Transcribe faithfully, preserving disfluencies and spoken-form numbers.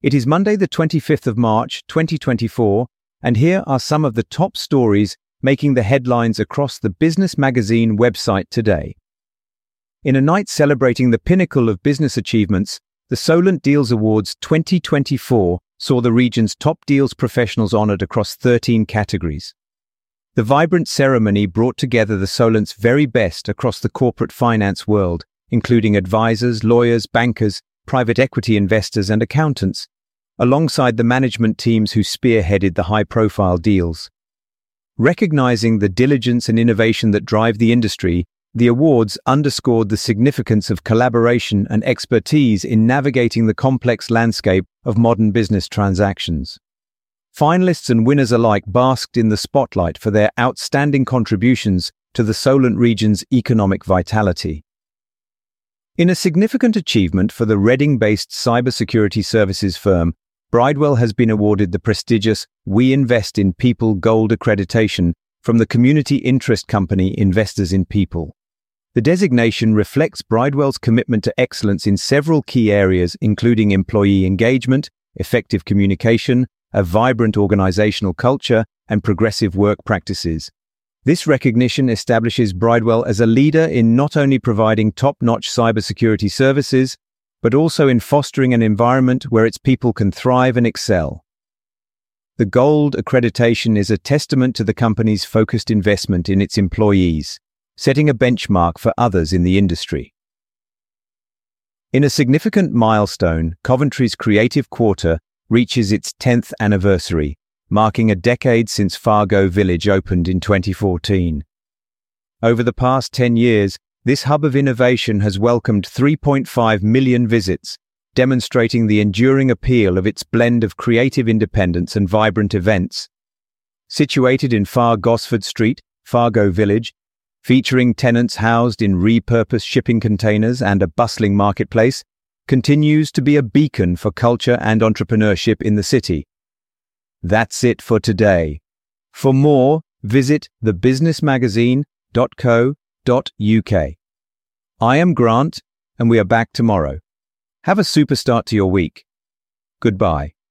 It is Monday the twenty-fifth of March, twenty twenty-four, and here are some of the top stories making the headlines across the Business Magazine website today. In a night celebrating the pinnacle of business achievements, the Solent Deals Awards twenty twenty-four saw the region's top deals professionals honored across thirteen categories. The vibrant ceremony brought together the Solent's very best across the corporate finance world, including advisors, lawyers, bankers, private equity investors, and accountants, alongside the management teams who spearheaded the high-profile deals. Recognizing the diligence and innovation that drive the industry, the awards underscored the significance of collaboration and expertise in navigating the complex landscape of modern business transactions. Finalists and winners alike basked in the spotlight for their outstanding contributions to the Solent region's economic vitality. In a significant achievement for the Reading-based cybersecurity services firm, Bridewell has been awarded the prestigious We Invest in People Gold accreditation from the community interest company Investors in People. The designation reflects Bridewell's commitment to excellence in several key areas, including employee engagement, effective communication, a vibrant organizational culture, and progressive work practices. This recognition establishes Bridewell as a leader in not only providing top-notch cybersecurity services, but also in fostering an environment where its people can thrive and excel. The Gold accreditation is a testament to the company's focused investment in its employees, setting a benchmark for others in the industry. In a significant milestone, Coventry's Creative Quarter reaches its tenth anniversary, marking a decade since Fargo Village opened in twenty fourteen. Over the past ten years, this hub of innovation has welcomed three point five million visits, demonstrating the enduring appeal of its blend of creative independence and vibrant events. Situated in Far Gosford Street, Fargo Village, featuring tenants housed in repurposed shipping containers and a bustling marketplace, continues to be a beacon for culture and entrepreneurship in the city. That's it for today. For more, visit the business magazine dot co dot uk. I am Grant, and we are back tomorrow. Have a super start to your week. Goodbye.